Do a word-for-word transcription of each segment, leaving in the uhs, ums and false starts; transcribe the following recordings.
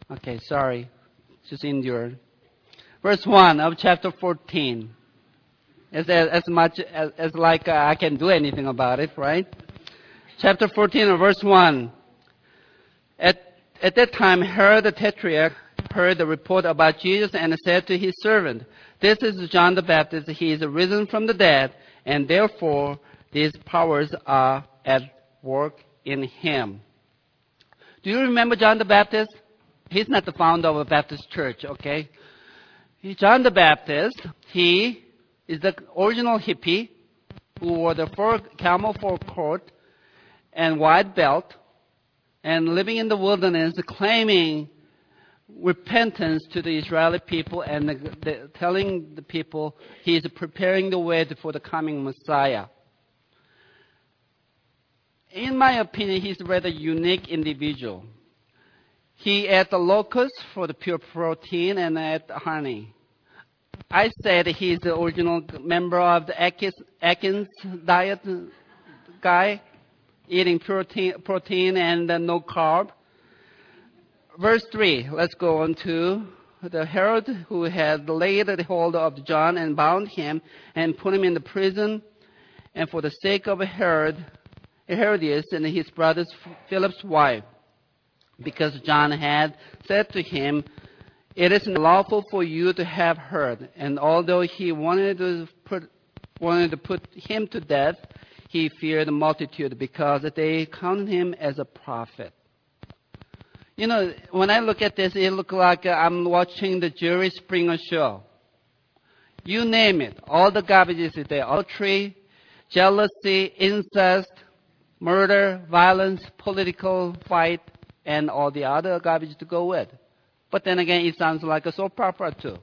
Okay, sorry. Just endure. Verse one of chapter fourteen. As, as much as, as like uh, I can do anything about it, right? Chapter fourteen of verse one. At, at that time, Herod the Tetrarch heard the report about Jesus and said to his servant, "This is John the Baptist. He is risen from the dead, and therefore these powers are at work in him." Do you remember John the Baptist? He's not the founder of a Baptist church, okay? John the Baptist, he is the original hippie who wore the fur, camel fur coat and white belt and living in the wilderness claiming repentance to the Israeli people and the, the, telling the people he is preparing the way for the coming Messiah. In my opinion, he's a rather unique individual. He ate the locusts for the pure protein and ate honey. I said he's the original member of the Atkins, Atkins diet guy, eating protein, protein and uh, no carb. Verse three, let's go on to the Herod who had laid hold of John and bound him and put him in the prison. And for the sake of Herod, Herodias and his brother Philip's wife, because John had said to him, "It is not lawful for you to have her." And although he wanted to put, wanted to put him to death, he feared the multitude because they counted him as a prophet. You know, when I look at this, it looks like I'm watching the Jerry Springer show. You name it. All the garbage is there. Adultery, jealousy, incest, murder, violence, political fight, and all the other garbage to go with. But then again, it sounds like a soap opera too.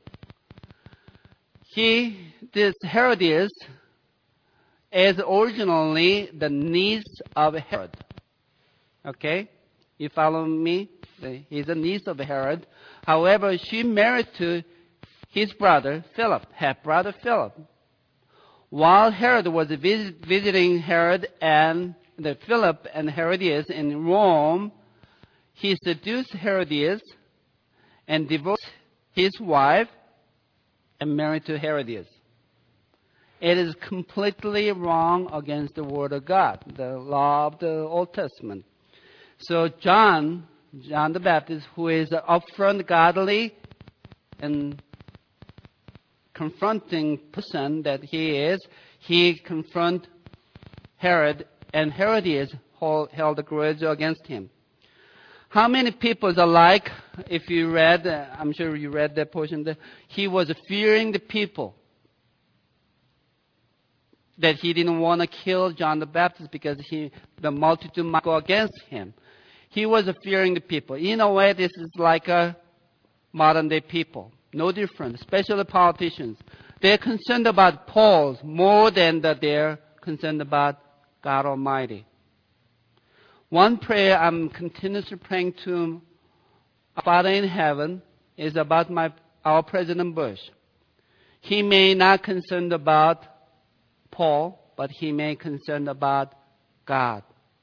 He, this Herodias, is originally the niece of Herod. Okay? You follow me? He's a niece of Herod. However, she married to his brother Philip, half-brother Philip. While Herod was visit, visiting Herod and the Philip and Herodias in Rome, he seduced Herodias and divorced his wife and married to Herodias. It is completely wrong against the Word of God, the law of the Old Testament. So John, John the Baptist, who is an upfront, godly, and confronting person that he is, he confronted Herod, and Herodias held a grudge against him. How many people are like, if you read, uh, I'm sure you read that portion, that he was fearing the people. That he didn't want to kill John the Baptist because he, the multitude might go against him. He was fearing the people. In a way, this is like a modern day people. No different, especially politicians. They're concerned about polls more than that they're concerned about God Almighty. One prayer I'm continuously praying to our Father in heaven is about my our President Bush. He may not concerned about Paul, but he may concerned about God.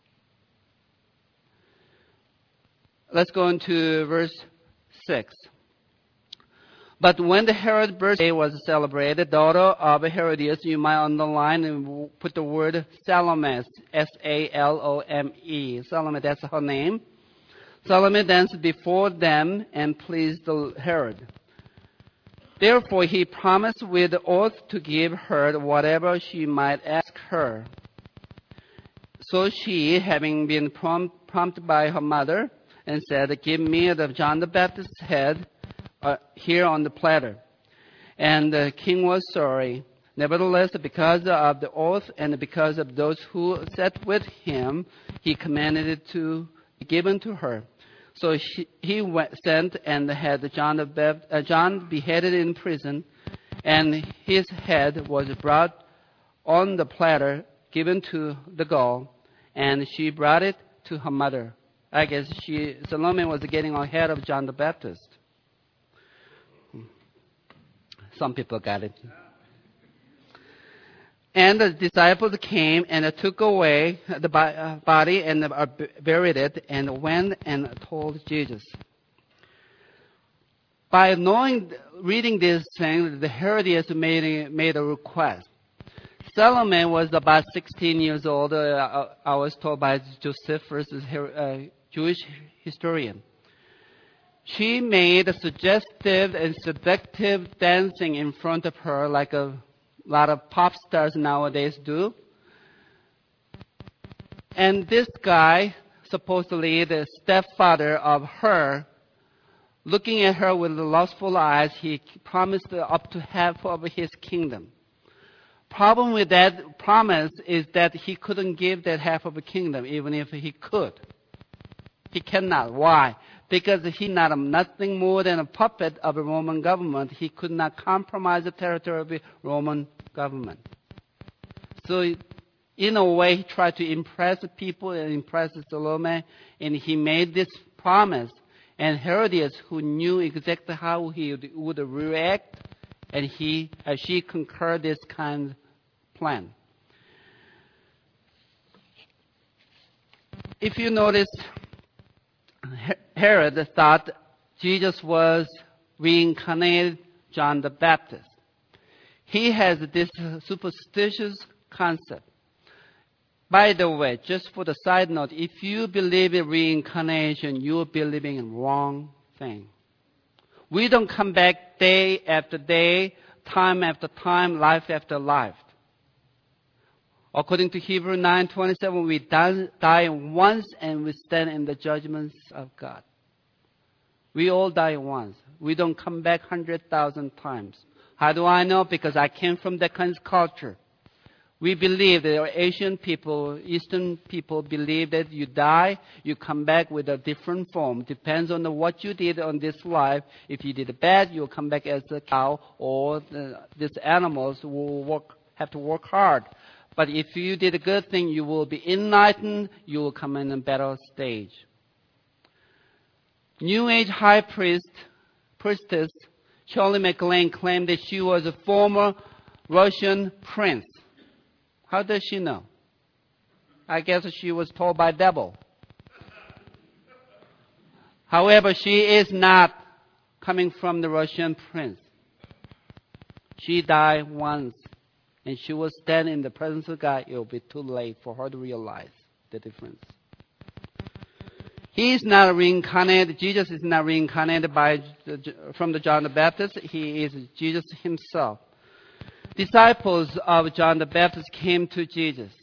Let's go into verse six. But when the Herod birthday was celebrated, the daughter of Herodias, you might underline and put the word Salome, S A L O M E. Salome, that's her name. Salome danced before them and pleased the Herod. Therefore he promised with oath to give her whatever she might ask her. So she, having been prompt, prompted by her mother, and said, "Give me the John the Baptist's head uh, here on the platter." And the king was sorry. Nevertheless, because of the oath and because of those who sat with him, he commanded it to be given to her. So she, he went, sent and had John, the Bap- uh, John beheaded in prison, and his head was brought on the platter, given to the girl, and she brought it to her mother. I guess she, Salome was getting ahead of John the Baptist. Some people got it. And the disciples came and took away the body and buried it and went and told Jesus. By knowing, reading this thing, the Herodias made, made a request. Salome was about sixteen years old, uh, I was told by Josephus, a Jewish historian. She made a suggestive and seductive dancing in front of her like a lot of pop stars nowadays do. And this guy, supposedly the stepfather of her, looking at her with lustful eyes, he promised up to half of his kingdom. Problem with that promise is that he couldn't give that half of a kingdom, even if he could. He cannot. Why? Because he's not a, nothing more than a puppet of a Roman government. He could not compromise the territory of the Roman government. So, in a way, he tried to impress the people and impress Salome, and he made this promise. And Herodias, who knew exactly how he would, would react, and he, uh, she concurred this kind of plan. If you notice, Herod thought Jesus was reincarnated John the Baptist. He has this superstitious concept. By the way, just for the side note, if you believe in reincarnation, you're believing in wrong thing. We don't come back day after day, time after time, life after life. According to Hebrews nine twenty-seven, we die, die once and we stand in the judgments of God. We all die once. We don't come back one hundred thousand times. How do I know? Because I came from that kind of culture. We believe that Asian people, Eastern people believe that you die, you come back with a different form. Depends on the, what you did on this life. If you did bad, you'll come back as a cow, or the, these animals will work, have to work hard. But if you did a good thing, you will be enlightened, you will come in a better stage. New Age high priest, priestess Shirley MacLaine claimed that she was a former Russian prince. How does she know? I guess she was told by devil. However, she is not coming from the Russian prince. She died once, and she will stand in the presence of God. It will be too late for her to realize the difference. He is not reincarnated. Jesus is not reincarnated by from the John the Baptist. He is Jesus himself. Disciples of John the Baptist came to Jesus.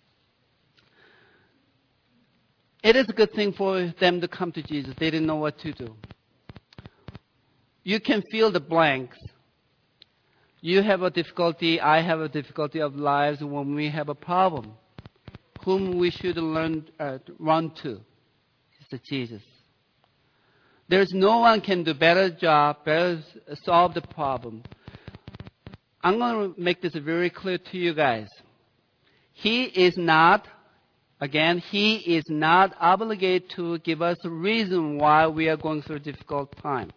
It is a good thing for them to come to Jesus. They didn't know what to do. You can fill the blanks. You have a difficulty, I have a difficulty of lives when we have a problem. Whom we should learn, uh, run to. It's Jesus. There's no one can do better job, better solve the problem. I'm going to make this very clear to you guys. He is not, again, He is not obligated to give us a reason why we are going through a difficult time.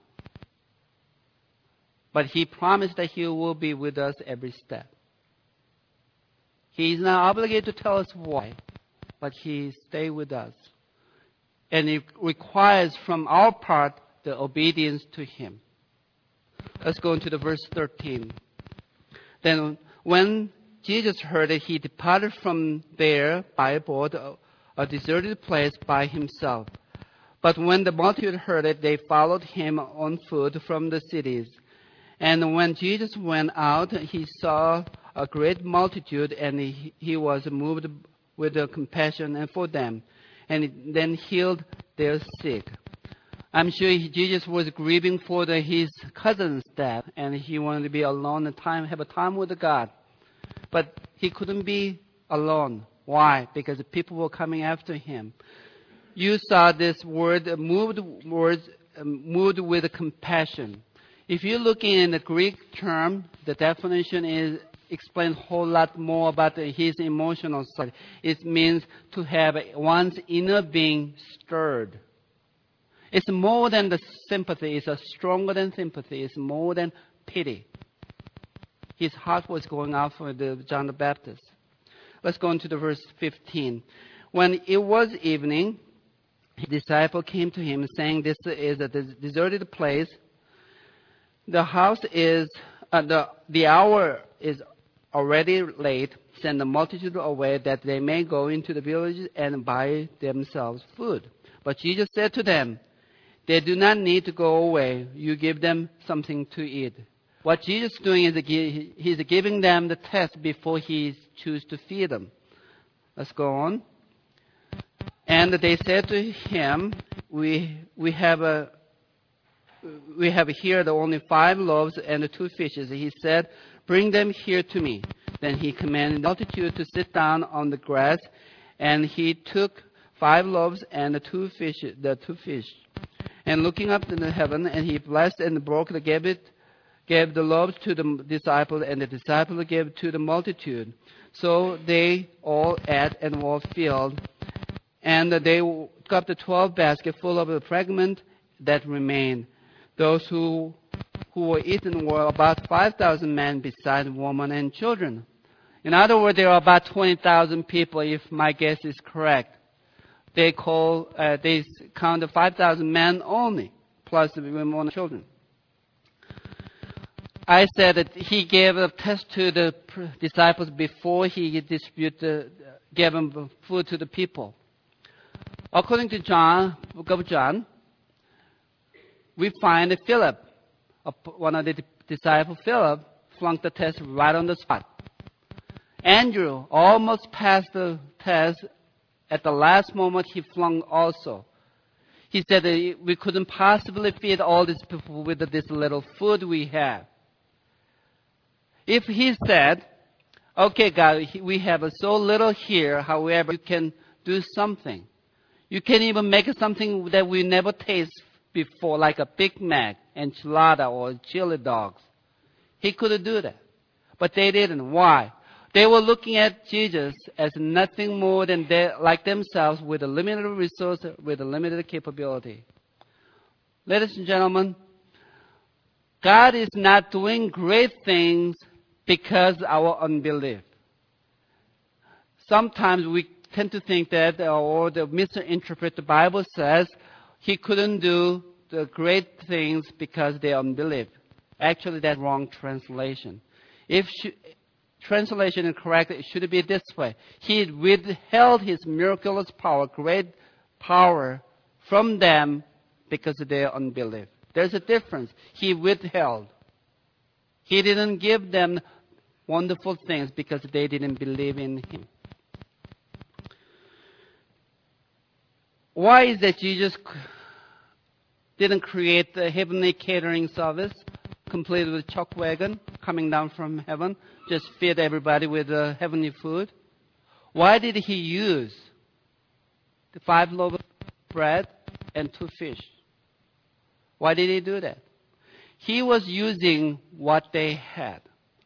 But He promised that He will be with us every step. He is not obligated to tell us why, but He stays with us. And it requires from our part the obedience to Him. Let's go into the verse thirteen. Then when Jesus heard it, He departed from there by boat, a deserted place by Himself. But when the multitude heard it, they followed Him on foot from the cities. And when Jesus went out, He saw a great multitude, and He, he was moved with compassion and for them, and then healed their sick. I'm sure Jesus was grieving for the, his cousin's death, and he wanted to be alone and time, have a time with God. But he couldn't be alone. Why? Because the people were coming after him. You saw this word, moved words, moved with compassion. If you're looking in the Greek term, the definition is explain a whole lot more about his emotional side. It means to have one's inner being stirred. It's more than the sympathy. It's a stronger than sympathy. It's more than pity. His heart was going out for the John the Baptist. Let's go into the verse fifteen. When it was evening, his disciple came to him saying, "This is a deserted place. the house is, uh, the, the hour is already late. Send the multitude away that they may go into the villages and buy themselves food. But Jesus said to them, they do not need to go away. You give them something to eat. What Jesus is doing is he's giving them the test before he chooses to feed them. Let's go on. And they said to him, we, we have a, we have here the only five loaves and the two fishes. He said, bring them here to me. Then he commanded the multitude to sit down on the grass, and he took five loaves and the two fish, the two fish. And looking up to the heaven, and he blessed and broke it, gave it, gave the loaves to the disciples, and the disciples gave to the multitude. So they all ate and were filled. And they took up the twelve baskets full of the fragment that remained. Those who who were eaten were about five thousand men, besides women and children. In other words, there are about twenty thousand people, if my guess is correct. They call, uh, they count the five thousand men only, plus the women and children. I said that he gave a test to the disciples before he distributed, gave them food to the people. According to John, book of John, we find that Philip, one of the disciples, Philip, flunked the test right on the spot. Andrew almost passed the test. At the last moment, he flunked also. He said that we couldn't possibly feed all these people with this little food we have. If he said, okay, God, we have so little here, however, you can do something. You can even make something that we never taste before, like a Big Mac, enchilada, or chili dogs. He could do that. But they didn't. Why? They were looking at Jesus as nothing more than they, like themselves, with a limited resource, with a limited capability. Ladies and gentlemen, God is not doing great things because of our unbelief. Sometimes we tend to think that, or the misinterpret the Bible says, he couldn't do the great things because they unbelief. Actually, that's wrong translation. If sh- translation is correct, it should be this way. He withheld his miraculous power, great power, from them because of their unbelief. There's a difference. He withheld. He didn't give them wonderful things because they didn't believe in him. Why is that Jesus didn't create the heavenly catering service, complete with chuck wagon coming down from heaven, just feed everybody with uh, heavenly food? Why did he use the five loaves of bread and two fish? Why did he do that? He was using what they had.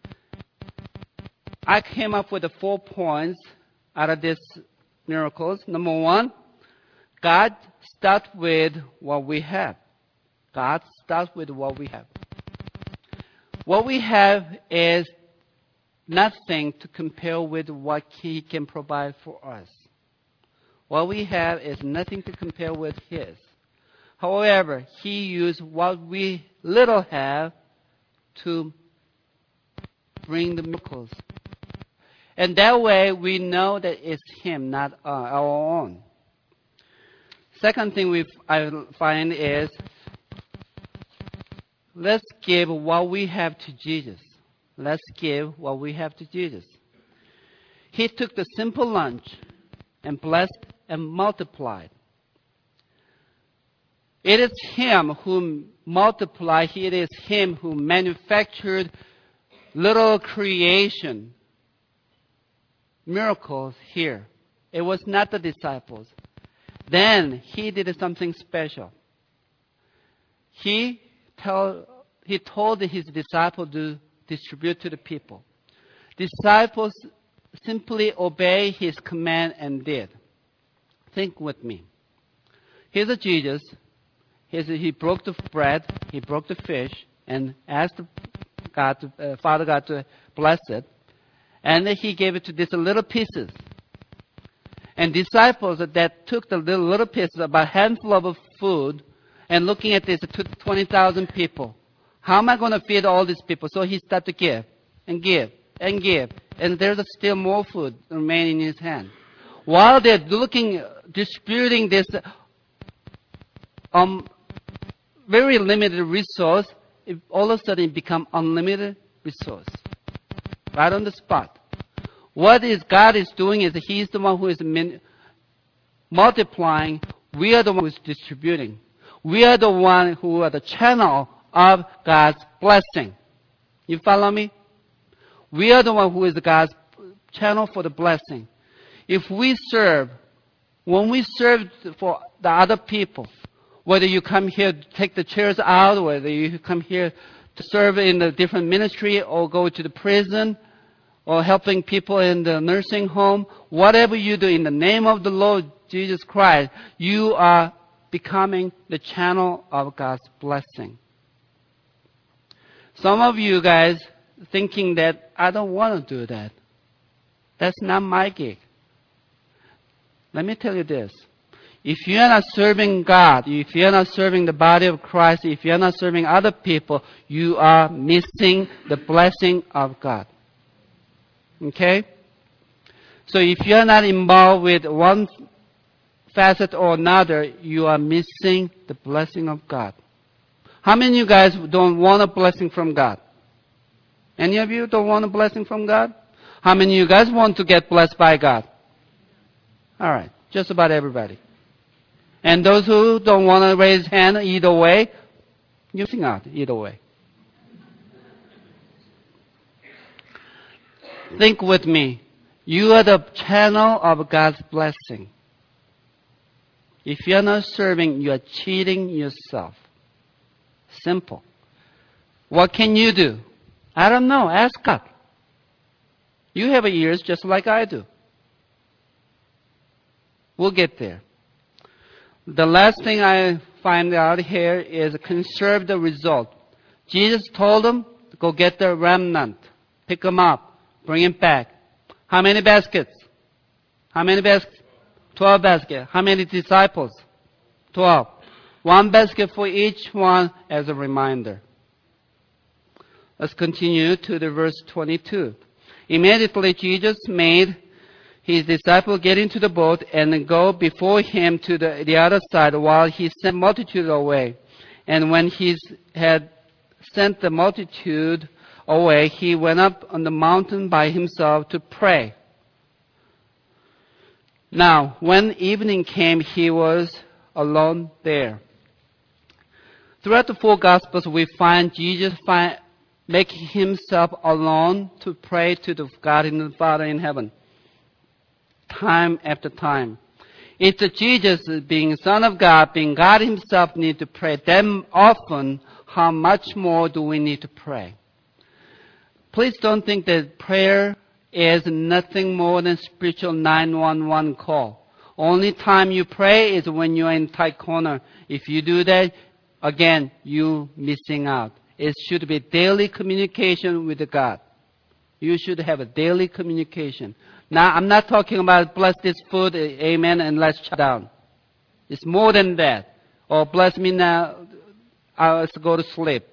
I came up with the four points out of these miracles. Number one, God starts with what we have. God starts with what we have. What we have is nothing to compare with what he can provide for us. What we have is nothing to compare with his. However, he used what we little have to bring the miracles. And that way we know that it's him, not uh, our own. Second thing we I find is, let's give what we have to Jesus. Let's give what we have to Jesus. He took the simple lunch and blessed and multiplied. It is him who multiplied. It is him who manufactured little creation, miracles here. It was not the disciples. Then he did something special. He tell, he told his disciples to distribute to the people. Disciples simply obey his command and did. Think with me. Here's a Jesus. Here's a, he broke the bread, he broke the fish, and asked God, to, uh, Father God to bless it. And then he gave it to these little pieces. And disciples that took the little, little pieces, about a handful of food, and looking at this, it took twenty thousand people. How am I going to feed all these people? So he started to give and give and give. And there's still more food remaining in his hand. While they're looking, distributing this um, very limited resource, it all of a sudden it become unlimited resource. Right on the spot. What is God is doing is He's the one who is min- multiplying. We are the one who is distributing. We are the one who are the channel of God's blessing. You follow me? We are the one who is God's channel for the blessing. If we serve, when we serve for the other people, whether you come here to take the chairs out, whether you come here to serve in a different ministry or go to the prison or helping people in the nursing home, whatever you do in the name of the Lord Jesus Christ, you are becoming the channel of God's blessing. Some of you guys thinking that I don't want to do that. That's not my gig. Let me tell you this. If you're not serving God, if you're not serving the body of Christ, if you're not serving other people, you are missing the blessing of God. Okay? So if you're not involved with one facet or another, you are missing the blessing of God. How many of you guys don't want a blessing from God? Any of you don't want a blessing from God? How many of you guys want to get blessed by God? All right, just about everybody. And those who don't want to raise hand either way, you're missing out either way. Think with me. You are the channel of God's blessing. If you're not serving, you are cheating yourself. Simple. What can you do? I don't know. Ask God. You have ears just like I do. We'll get there. The last thing I find out here is conserve the result. Jesus told them to go get the remnant. Pick them up. Bring it back. How many baskets? How many baskets? Twelve baskets. How many disciples? Twelve. One basket for each one as a reminder. Let's continue to the verse twenty-two. Immediately Jesus made his disciples get into the boat and go before him to the, the other side while he sent multitude away. And when he had sent the multitude away, he went up on the mountain by himself to pray. Now, when evening came, he was alone there. Throughout the four Gospels, we find Jesus find, making himself alone to pray to the God and the Father in heaven. Time after time. It's Jesus being Son of God, being God himself need to pray. Then often, how much more do we need to pray? Please don't think that prayer is nothing more than spiritual nine one one call. Only time you pray is when you're in tight corner. If you do that, again, you're missing out. It should be daily communication with God. You should have a daily communication. Now, I'm not talking about bless this food, amen, and let's shut down. It's more than that. Or bless me now, uh, let's go to sleep.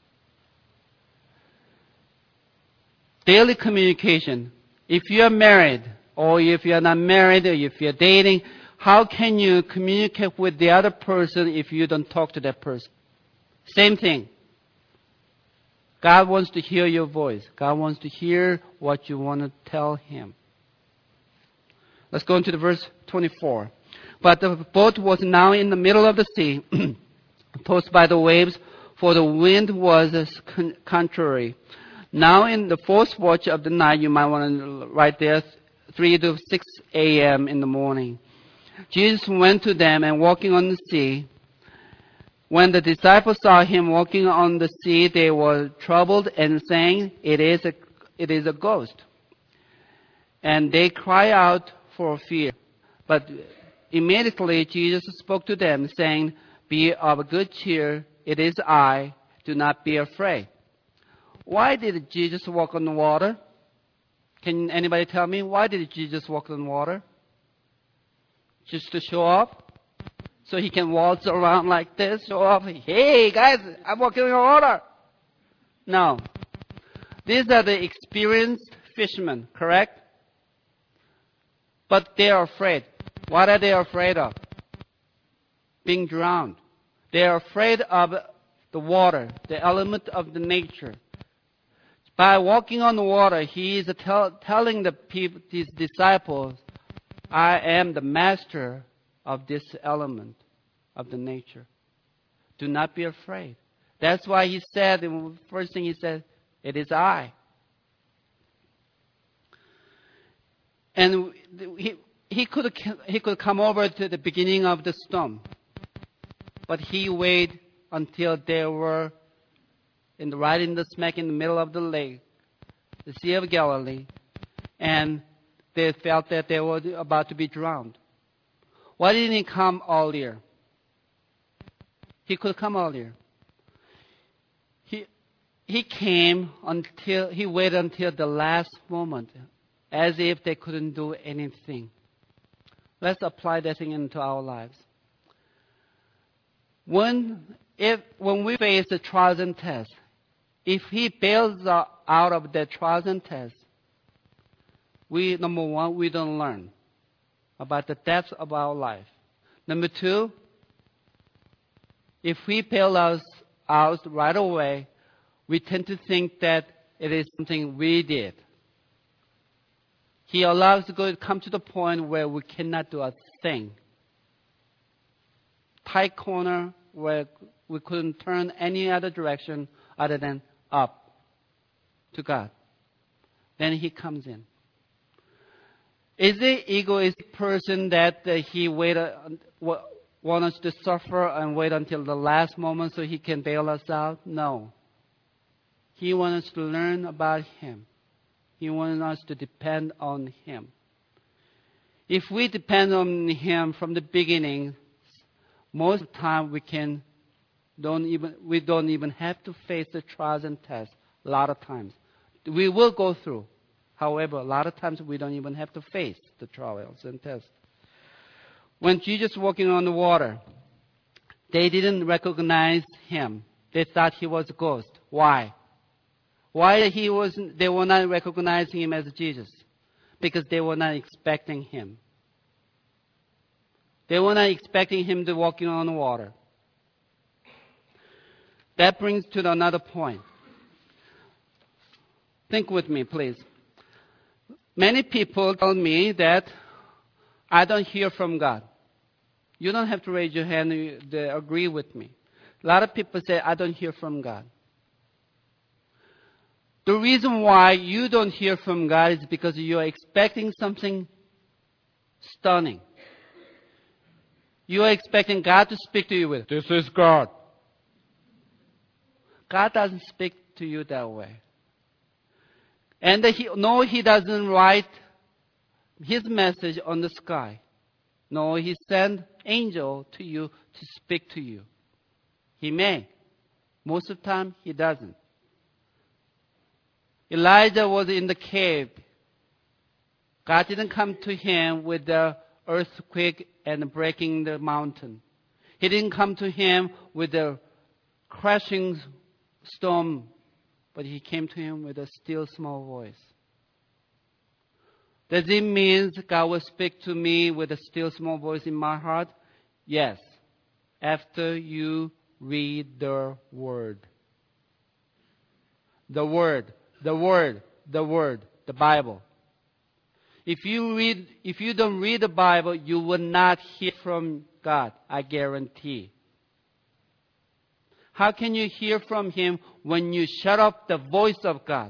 Daily communication. If you're married, or if you're not married, or if you're dating, how can you communicate with the other person if you don't talk to that person? Same thing. God wants to hear your voice. God wants to hear what you want to tell him. Let's go into the verse twenty-four. But the boat was now in the middle of the sea, tossed by the waves, for the wind was contrary. Now in the fourth watch of the night, you might want to write there, three to six a.m. in the morning. Jesus went to them and walking on the sea. When the disciples saw him walking on the sea, they were troubled and saying, "It is a, it is a ghost." And they cry out for fear. But immediately Jesus spoke to them, saying, "Be of good cheer. It is I. Do not be afraid." Why did Jesus walk on the water? Can anybody tell me? Why did Jesus walk on water? Just to show off? So he can waltz around like this, show off. Hey guys, I'm walking on water. No. These are the experienced fishermen, correct? But they are afraid. What are they afraid of? Being drowned. They are afraid of the water, the element of the nature. By walking on the water, he is tell, telling the people, his disciples, I am the master of this element of the nature. Do not be afraid. That's why he said, the first thing he said, it is I. And he, he could he could come over to the beginning of the storm, but he waited until they were in the, right in the smack in the middle of the lake, the Sea of Galilee, and they felt that they were about to be drowned. Why didn't he come earlier? He could come earlier. He he came until he waited until the last moment, as if they couldn't do anything. Let's apply that thing into our lives. When if when we face the trials and tests, if he bails out of the trials and tests, we number one, we don't learn about the depths of our life. Number two, if we bail us out right away, we tend to think that it is something we did. He allows us to come to the point where we cannot do a thing. Tight corner where we couldn't turn any other direction other than up to God. Then he comes in. Is the egoistic person that uh, he waited, uh, want us to suffer and wait until the last moment so he can bail us out? No. He wants us to learn about him. He wants us to depend on him. If we depend on him from the beginning, most of the time we can don't even we don't even have to face the trials and tests. A lot of times we will go through. However, a lot of times we don't even have to face the trials and tests. When Jesus was walking on the water, they didn't recognize him. They thought he was a ghost. Why? Why he was they were not recognizing him as Jesus? Because they were not expecting him. They were not expecting him to walking on the water. That brings to another point. Think with me, please. Many people tell me that I don't hear from God. You don't have to raise your hand to agree with me. A lot of people say, I don't hear from God. The reason why you don't hear from God is because you are expecting something stunning. You are expecting God to speak to you with, this is God. God doesn't speak to you that way. And he, no, he doesn't write his message on the sky. No, he sent angel to you to speak to you. He may. Most of the time, he doesn't. Elijah was in the cave. God didn't come to him with the earthquake and breaking the mountain. He didn't come to him with the crashing storm, but he came to him with a still small voice. Does it mean God will speak to me with a still small voice in my heart? Yes. After you read the Word. The Word. The Word. The Word. The Bible. If you read, if you don't read the Bible, you will not hear from God. I guarantee. How can you hear from Him when you shut up the voice of God?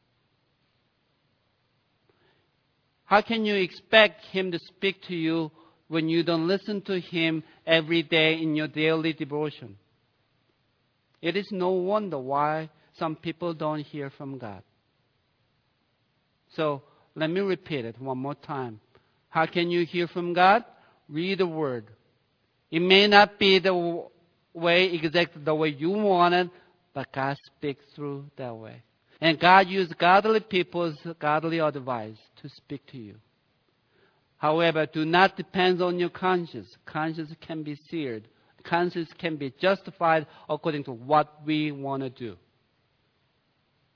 How can you expect Him to speak to you when you don't listen to Him every day in your daily devotion? It is no wonder why some people don't hear from God. So, let me repeat it one more time. How can you hear from God? Read the Word. It may not be the way, exactly the way you want it, but God speaks through that way. And God used godly people's godly advice to speak to you. However, do not depend on your conscience. Conscience can be seared. Conscience can be justified according to what we want to do.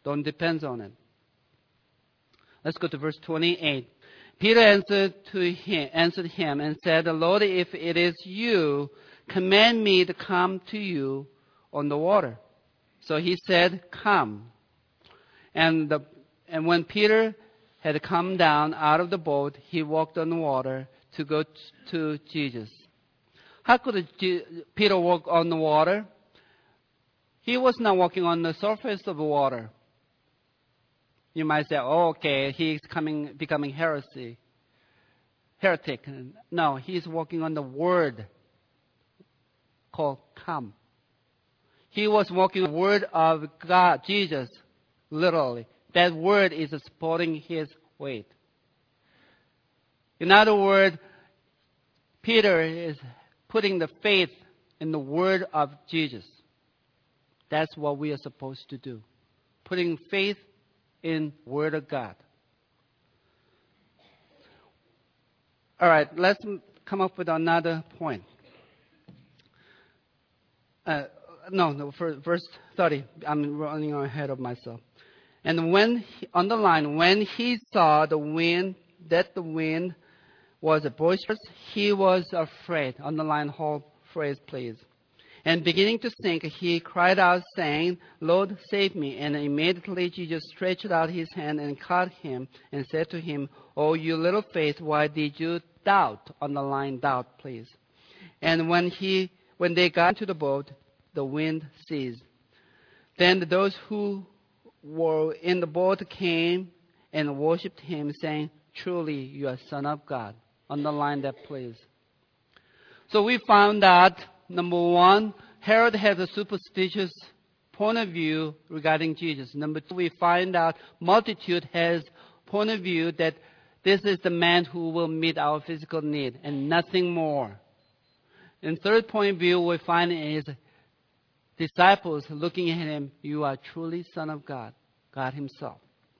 Don't depend on it. Let's go to verse twenty-eight. Peter answered to him, answered him and said, Lord, if it is you, command me to come to you on the water. So he said, come. And, the, and when Peter had come down out of the boat, he walked on the water to go t- to Jesus. How could G- Peter walk on the water? He was not walking on the surface of the water. You might say, oh, okay, he's coming, becoming heresy, heretic. No, he's walking on the word called come. He was walking on the word of God, Jesus, literally. That word is supporting his weight. In other words, Peter is putting the faith in the word of Jesus. That's what we are supposed to do. Putting faith in Word of God. All right, let's come up with another point. Uh, no, no, for verse thirty. I'm running ahead of myself. And when, he, underline, when he saw the wind, that the wind was boisterous, he was afraid. Underline whole phrase, please. And beginning to sink, he cried out, saying, Lord, save me. And immediately Jesus stretched out his hand and caught him and said to him, Oh, you little faith, why did you doubt? Underline doubt, please. And when he, when they got into the boat, the wind ceased. Then those who were in the boat came and worshipped him, saying, Truly, you are Son of God. Underline that, please. So we found out, number one, Herod had a superstitious point of view regarding Jesus. Number two, we find out multitude has point of view that this is the man who will meet our physical need and nothing more. And third point of view we find is disciples looking at him, you are truly Son of God, God himself.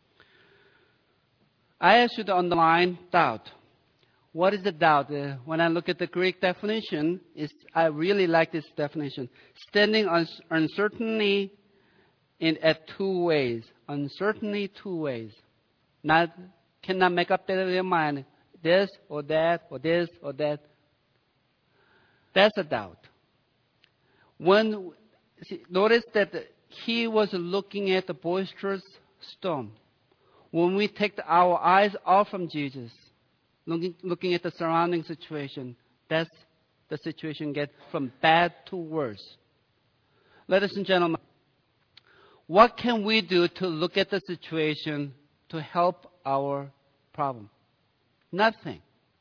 I should underline doubt. What is the doubt? Uh, when I look at the Greek definition, is I really like this definition. Standing on uncertainty in at two ways. Uncertainty two ways. Not cannot make up their mind. This or that or this or that. That's a doubt. When see, notice that he was looking at the boisterous storm. When we take our eyes off from Jesus, Looking, looking at the surrounding situation, that's the situation get from bad to worse. Ladies and gentlemen, what can we do to look at the situation to help our problem? Nothing.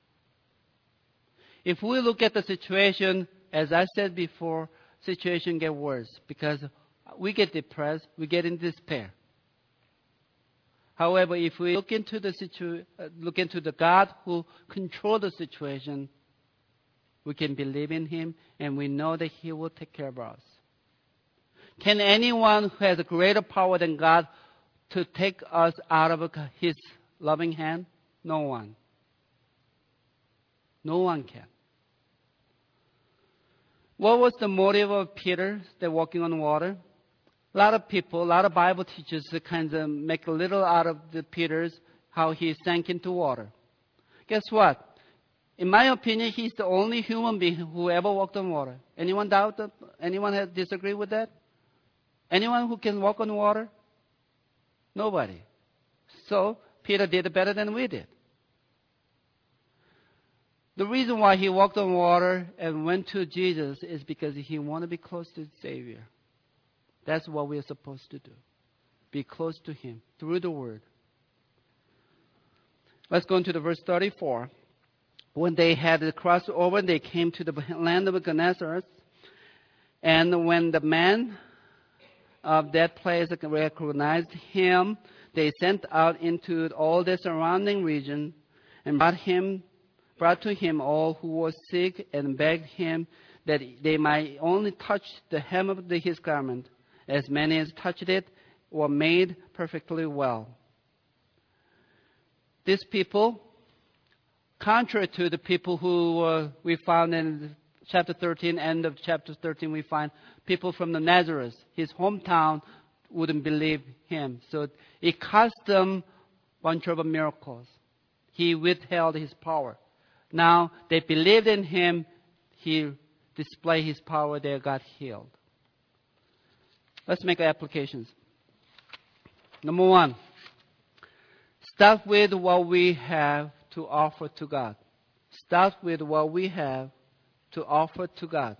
If we look at the situation, as I said before, situation get worse because we get depressed, we get in despair. However, if we look into the situ- uh, look into the God who controls the situation, we can believe in Him and we know that He will take care of us. Can anyone who has a greater power than God to take us out of His loving hand? No one. No one can. What was the motive of Peter that walking on water? A lot of people, a lot of Bible teachers kind of make a little out of the Peter's, how he sank into water. Guess what? In my opinion, he's the only human being who ever walked on water. Anyone doubt that? Anyone have disagree with that? Anyone who can walk on water? Nobody. So, Peter did better than we did. The reason why he walked on water and went to Jesus is because he wanted to be close to the Savior. That's what we are supposed to do. Be close to Him through the Word. Let's go into the verse thirty-four. When they had crossed over, they came to the land of Gennesaret. And when the men of that place recognized Him, they sent out into all the surrounding region and brought him, brought to Him all who were sick and begged Him that they might only touch the hem of the, His garment. As many as touched it were made perfectly well. These people, contrary to the people who uh, we found in chapter thirteen, end of chapter thirteen, we find people from the Nazareth, his hometown, wouldn't believe him. So it cost them a bunch of miracles. He withheld his power. Now they believed in him. He displayed his power. They got healed. Let's make applications. Number one, start with what we have to offer to God. Start with what we have to offer to God.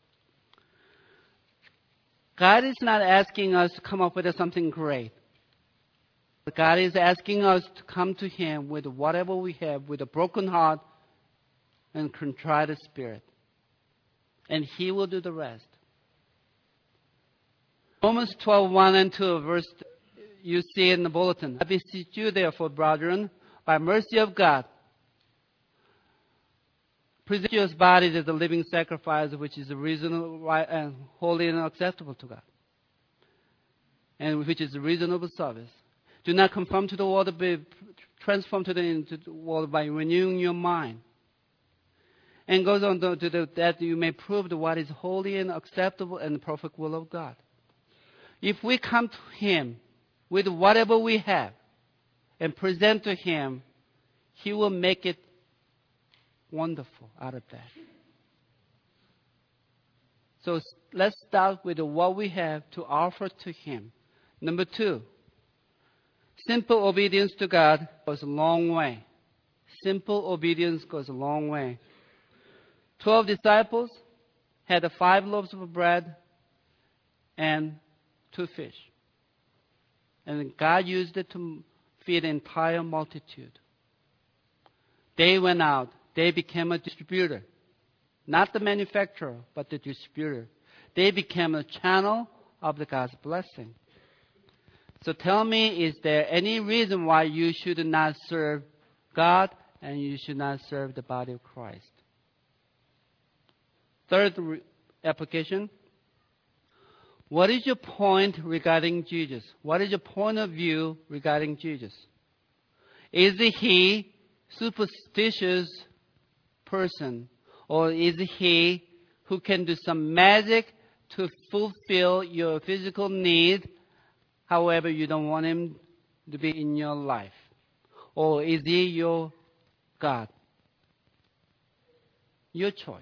God is not asking us to come up with something great. God is asking us to come to Him with whatever we have, with a broken heart and contrite spirit. And He will do the rest. Romans twelve, one and two, verse, you see in the bulletin. I beseech you therefore, brethren, by mercy of God, present your bodies as a living sacrifice, which is reasonable, right, and holy and acceptable to God, and which is a reasonable service. Do not conform to the world, but be transformed to the, into the world by renewing your mind. And goes on to, to the, that you may prove what is holy and acceptable and the perfect will of God. If we come to Him with whatever we have and present to Him, He will make it wonderful out of that. So let's start with what we have to offer to Him. Number two, simple obedience to God goes a long way. Simple obedience goes a long way. Twelve disciples had five loaves of bread and two fish. And God used it to feed the entire multitude. They went out. They became a distributor. Not the manufacturer, but the distributor. They became a channel of the God's blessing. So tell me, is there any reason why you should not serve God and you should not serve the body of Christ? Third re- application. What is your point regarding Jesus? What is your point of view regarding Jesus? Is he superstitious person, or is he who can do some magic to fulfill your physical need, however you don't want him to be in your life? Or is he your God? Your choice.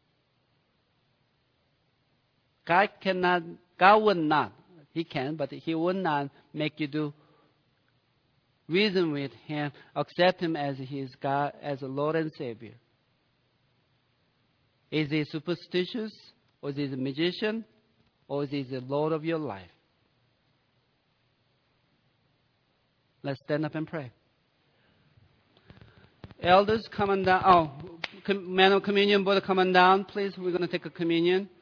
God cannot, God will not, He can, but He will not make you do reason with Him, accept Him as His God, as a Lord and Savior. Is He superstitious, or is He a magician, or is He the Lord of your life? Let's stand up and pray. Elders, come on down. Oh, man of communion, brother, come on down, please. We're going to take a communion.